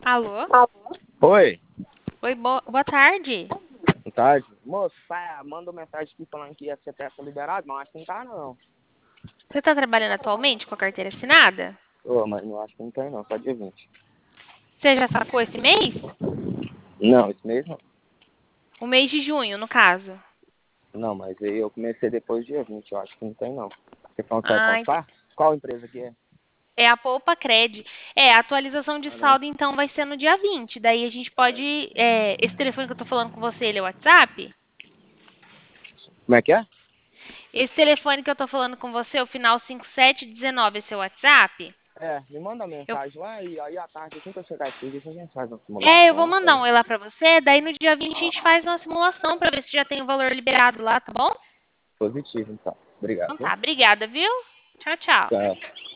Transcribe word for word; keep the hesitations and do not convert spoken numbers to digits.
Alô? Oi, Oi, bo- boa tarde. boa tarde. Moço, tá, mandou mensagem aqui falando que ia ser peça liberado, mas acho que não tá não. Você está trabalhando atualmente com a carteira assinada? Ô, mas não acho que não tem não, só dia vinte. Você já sacou esse mês? Não, esse mês não. O mês de junho, no caso. Não, mas aí eu comecei depois do dia vinte, eu acho que não tem não. Você falou que vai Ah, ent- passar? Qual empresa que é? é a Poupa Cred. É, a atualização de Ah, não. saldo, então, vai ser no dia vinte. Daí a gente pode... é, esse telefone que eu tô falando com você, ele é o WhatsApp? Como é que é? Esse telefone que eu tô falando com você, o final cinco sete um nove, é seu WhatsApp? É, me manda Eu, mensagem lá e aí à tarde, assim que eu chegar aqui, a gente faz uma é, eu vou simulação, mandar sabe? um oi lá pra você, daí no dia vinte a gente faz uma simulação pra ver se já tem o valor liberado lá, tá bom? Positivo, então. Obrigado, Então viu? tá, obrigada, viu? Tchau, tchau. Tchau.